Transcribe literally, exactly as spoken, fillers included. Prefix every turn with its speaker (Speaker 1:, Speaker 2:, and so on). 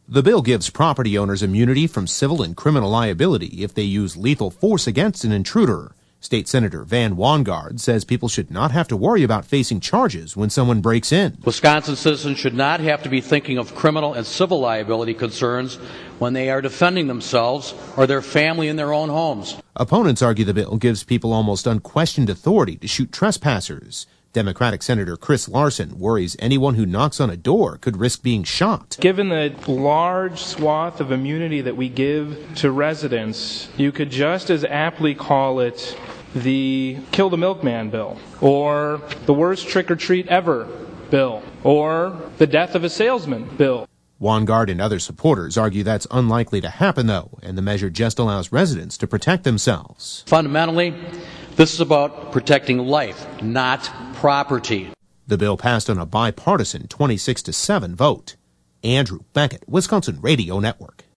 Speaker 1: The bill gives property owners immunity from civil and criminal liability if they use lethal force against an intruder. State Senator Van Wanggaard says people should not have to worry about facing charges when someone breaks in.
Speaker 2: Wisconsin citizens should not have to be thinking of criminal and civil liability concerns when they are defending themselves or their family in their own homes.
Speaker 1: Opponents argue the bill gives people almost unquestioned authority to shoot trespassers. Democratic Senator Chris Larson worries anyone who knocks on a door could risk being shot.
Speaker 3: Given the large swath of immunity that we give to residents, you could just as aptly call it the Kill the Milkman bill, or the worst trick-or-treat ever bill, or the death of a salesman bill.
Speaker 1: Wanggaard and other supporters argue that's unlikely to happen, though, and the measure just allows residents to protect themselves.
Speaker 2: Fundamentally, this is about protecting life, not property.
Speaker 1: The bill passed on a bipartisan twenty-six to seven vote. Andrew Beckett, Wisconsin Radio Network.